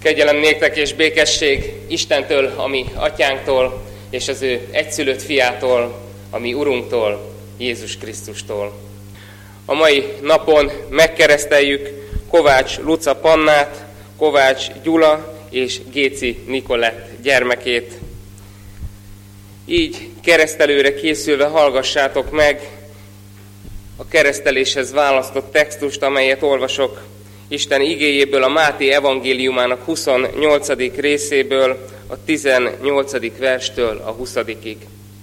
Kegyelem néktek és békesség Istentől, a mi atyánktól, és az ő egyszülött fiától, a mi Urunktól, Jézus Krisztustól. A mai napon megkereszteljük Kovács Luca Pannát, Kovács Gyula és Géci Nikolett gyermekét. Így keresztelőre készülve hallgassátok meg a kereszteléshez választott textust, amelyet olvasok Isten igéjéből, a Máté evangéliumának 28. részéből, a 18. verstől a 20-ig.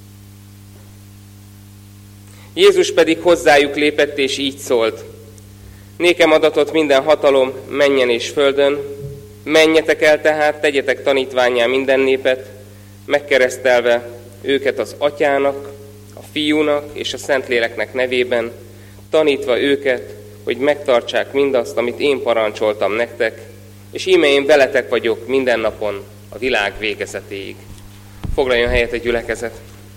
Jézus pedig hozzájuk lépett, és így szólt: Nékem adatott minden hatalom mennyen és földön, menjetek el tehát, tegyetek tanítvánnyá minden népet, megkeresztelve őket az Atyának, a Fiúnak és a Szentléleknek nevében, tanítva őket, hogy megtartsák mindazt, amit én parancsoltam nektek, és íme én veletek vagyok minden napon a világ végezetéig. Foglaljon helyet a gyülekezet!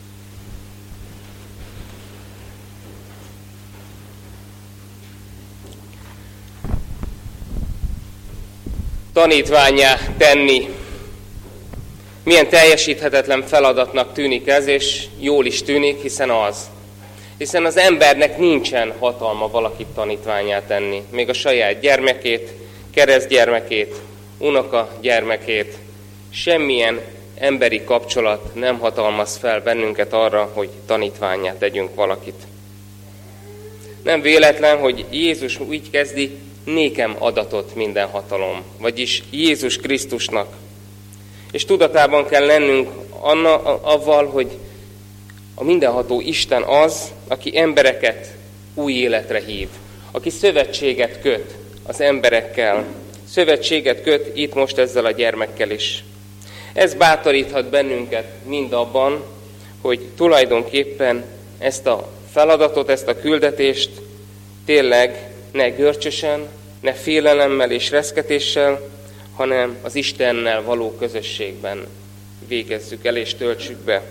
Tanítvánnyá tenni. Milyen teljesíthetetlen feladatnak tűnik ez, és jól is tűnik, hiszen az. Hiszen az embernek nincsen hatalma valakit tanítvánnyá tenni. Még a saját gyermekét, keresztgyermekét, unoka gyermekét, semmilyen emberi kapcsolat nem hatalmaz fel bennünket arra, hogy tanítvánnyá tegyünk valakit. Nem véletlen, hogy Jézus úgy kezdi: nékem adatott minden hatalom, vagyis Jézus Krisztusnak. És tudatában kell lennünk avval, hogy a mindenható Isten az, aki embereket új életre hív, aki szövetséget köt az emberekkel, szövetséget köt itt most ezzel a gyermekkel is. Ez bátoríthat bennünket mind abban, hogy tulajdonképpen ezt a feladatot, ezt a küldetést tényleg ne görcsösen, ne félelemmel és reszketéssel, hanem az Istennel való közösségben végezzük el és töltsük be.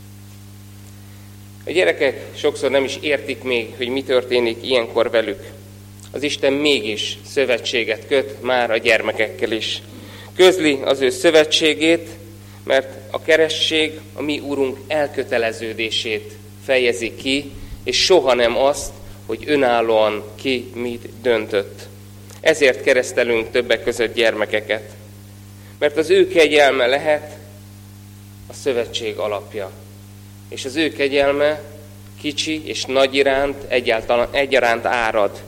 A gyerekek sokszor nem is értik még, hogy mi történik ilyenkor velük. Az Isten mégis szövetséget köt már a gyermekekkel is. Közli az ő szövetségét, mert a keresztség a mi Urunk elköteleződését fejezi ki, és soha nem azt, hogy önállóan ki mit döntött. Ezért keresztelünk többek között gyermekeket. Mert az ő kegyelme lehet a szövetség alapja. És az ő kegyelme kicsi és nagy iránt egyaránt árad.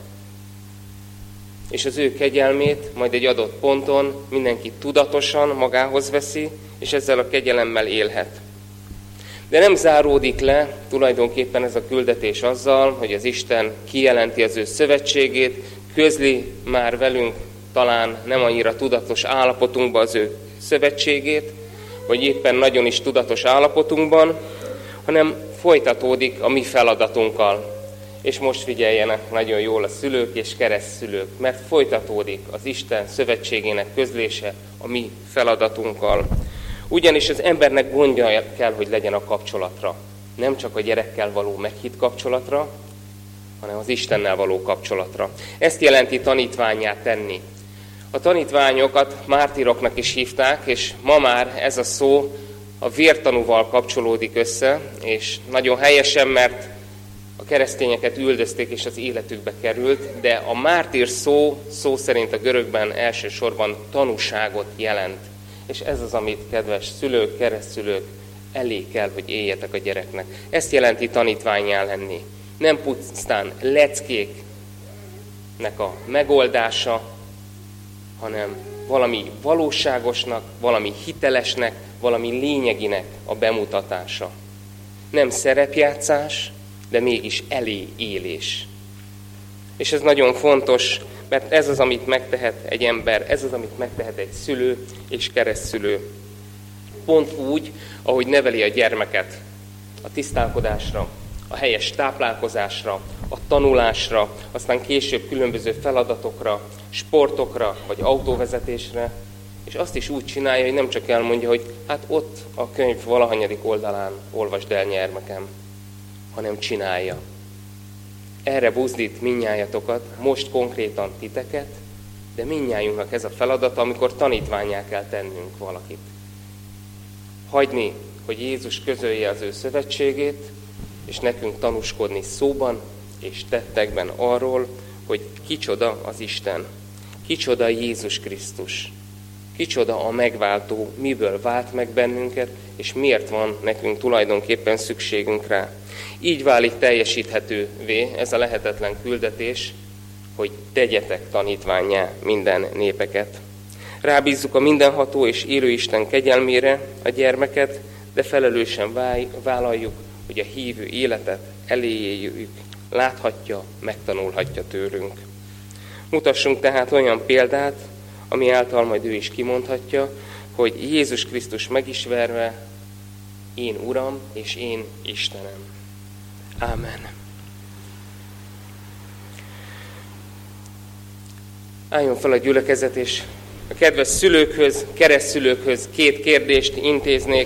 És az ő kegyelmét majd egy adott ponton mindenki tudatosan magához veszi, és ezzel a kegyelemmel élhet. De nem záródik le tulajdonképpen ez a küldetés azzal, hogy az Isten kijelenti az ő szövetségét, közli már velünk talán nem annyira tudatos állapotunkban az ő szövetségét, vagy éppen nagyon is tudatos állapotunkban, hanem folytatódik a mi feladatunkkal. És most figyeljenek nagyon jól a szülők és keresztszülők, mert folytatódik az Isten szövetségének közlése a mi feladatunkkal. Ugyanis az embernek gondja kell, hogy legyen a kapcsolatra. Nem csak a gyerekkel való meghitt kapcsolatra, hanem az Istennel való kapcsolatra. Ezt jelenti tanítvánnyá tenni. A tanítványokat mártíroknak is hívták, és ma már ez a szó a vértanúval kapcsolódik össze, és nagyon helyesen, mert a keresztényeket üldözték, és az életükbe került, de a mártír szó szerint a görögben elsősorban tanúságot jelent. És ez az, amit kedves szülők, keresztszülők, elé kell, hogy éljetek a gyereknek. Ezt jelenti tanítvánnyá lenni. Nem pusztán leckéknek a megoldása, hanem valami valóságosnak, valami hitelesnek, valami lényeginek a bemutatása. Nem szerepjátszás, de mégis elé élés. És ez nagyon fontos, mert ez az, amit megtehet egy ember, ez az, amit megtehet egy szülő és keresztszülő. Pont úgy, ahogy neveli a gyermeket a tisztálkodásra, a helyes táplálkozásra, a tanulásra, aztán később különböző feladatokra, sportokra vagy autóvezetésre, és azt is úgy csinálja, hogy nem csak elmondja, hogy hát ott a könyv valahanyadik oldalán olvasd el, gyermekem, hanem csinálja. Erre buzdít mindnyájatokat, most konkrétan titeket, de mindnyájunknak ez a feladata, amikor tanítvánnyá kell tennünk valakit. Hagyni, hogy Jézus közölje az ő szövetségét, és nekünk tanúskodni szóban és tettekben arról, hogy kicsoda az Isten, kicsoda Jézus Krisztus, kicsoda a megváltó, miből vált meg bennünket, és miért van nekünk tulajdonképpen szükségünk rá. Így válik teljesíthetővé ez a lehetetlen küldetés, hogy tegyetek tanítvánnyá minden népeket. Rábízzuk a mindenható és élő Isten kegyelmére a gyermeket, de felelősen vállaljuk, hogy a hívő életet eléjéljük, láthatja, megtanulhatja tőlünk. Mutassunk tehát olyan példát, ami által majd ő is kimondhatja, hogy Jézus Krisztus megismerve, én Uram és én Istenem. Ámen. Álljon fel a gyülekezet, és a kedves szülőkhöz, keresztszülőkhöz 2 kérdést intéznék.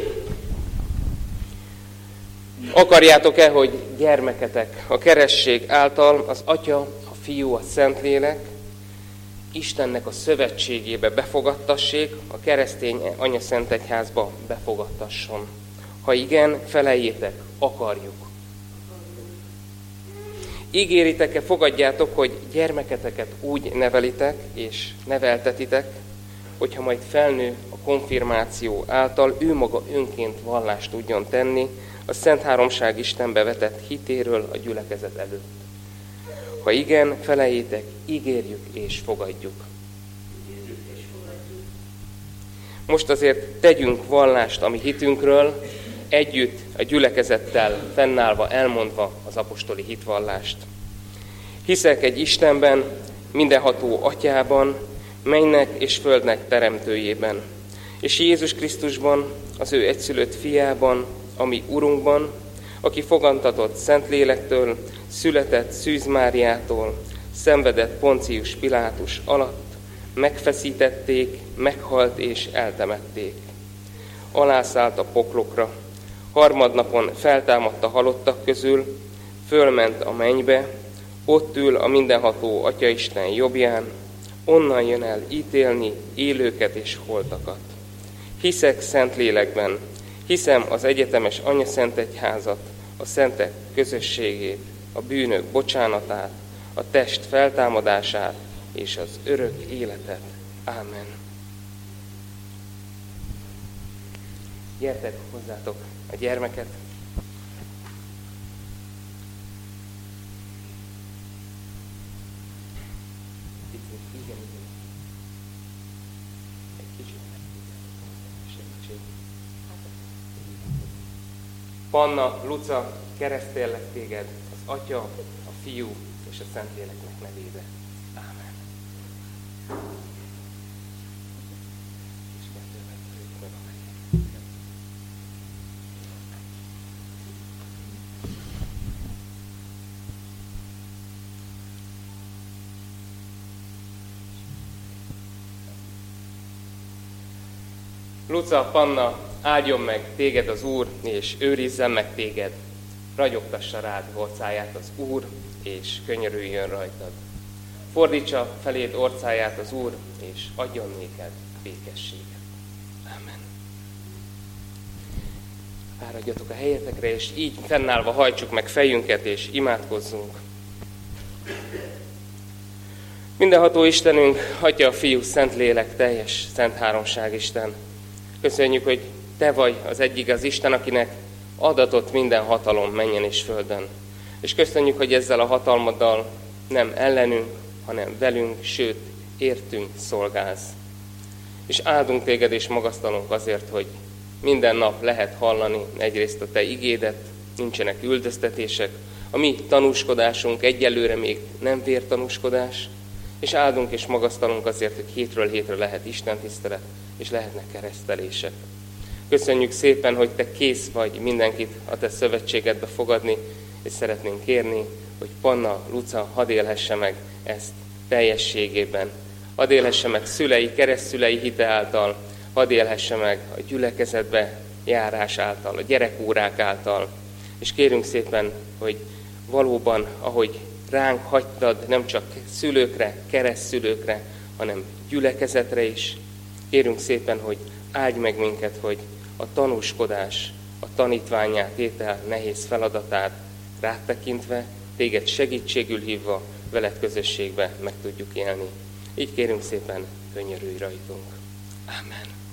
Akarjátok-e, hogy gyermeketek a keresztség által az Atya, a Fiú, a Szentlélek Istennek a szövetségébe befogadtassék, a keresztény anyaszentegyházba befogadtasson? Ha igen, feleljétek, akarjuk. Ígéritek-e, fogadjátok, hogy gyermeketeket úgy nevelitek és neveltetitek, hogyha majd felnő a konfirmáció által, ő maga önként vallást tudjon tenni a Szent Háromság Istenbe vetett hitéről a gyülekezet előtt? Ha igen, feleljétek, ígérjük és fogadjuk. Most azért tegyünk vallást a mi hitünkről, együtt a gyülekezettel fennállva, elmondva az apostoli hitvallást. Hiszek egy Istenben, mindenható Atyában, mennynek és földnek teremtőjében, és Jézus Krisztusban, az ő egyszülött fiában, ami Urunkban, aki fogantatott Szentlélektől, született Szűz Máriától, szenvedett Poncius Pilátus alatt, megfeszítették, meghalt és eltemették. Alászállt a poklokra, harmadnapon feltámadt a halottak közül, fölment a mennybe, ott ül a mindenható Atyaisten jobbján, onnan jön el ítélni élőket és holtakat. Hiszek Szentlélekben, hiszem az egyetemes anyaszentegyházat, a szentek közösségét, a bűnök bocsánatát, a test feltámadását és az örök életet. Ámen. Gyertek hozzátok a gyermeket. Panna, Luca, keresztellek téged az Atya, a Fiú és a Szentléleknek nevébe. Ámen. Luca, Panna, áldjon meg téged az Úr, és őrizzen meg téged. Ragyogtassa rád orcáját az Úr, és könyörüljön rajtad. Fordítsa feléd orcáját az Úr, és adjon néked békességet. Ámen. Fáradjatok a helyetekre, és így fennállva hajtsuk meg fejünket, és imádkozzunk. Mindenható Istenünk, Atya, Fiú, Szentlélek, teljes Szent Háromság Isten. Köszönjük, hogy Te vagy az egyik az Isten, akinek adatott minden hatalom mennyen és földön. És köszönjük, hogy ezzel a hatalmaddal nem ellenünk, hanem velünk, sőt, értünk szolgálsz. És áldunk Téged és magasztalunk azért, hogy minden nap lehet hallani egyrészt a Te igédet, nincsenek üldöztetések, a mi tanúskodásunk egyelőre még nem vértanúskodás, és áldunk és magasztalunk azért, hogy hétről hétre lehet istentisztelet, és lehetnek keresztelések. Köszönjük szépen, hogy Te kész vagy mindenkit a Te szövetségedbe fogadni, és szeretnénk kérni, hogy Panna, Luca hadd élhesse meg ezt teljességében. Hadd élhesse meg szülei, keresztszülei hite által, hadd élhesse meg a gyülekezetbe járás által, a gyerekórák által. És kérünk szépen, hogy valóban, ahogy ránk hagytad nem csak szülőkre, keresztszülőkre, hanem gyülekezetre is. Kérünk szépen, hogy áldj meg minket, hogy a tanúskodás, a tanítványá tétel nehéz feladatát rátekintve, téged segítségül hívva, veled közösségbe meg tudjuk élni. Így kérünk szépen, könyörülj rajtunk. Amen.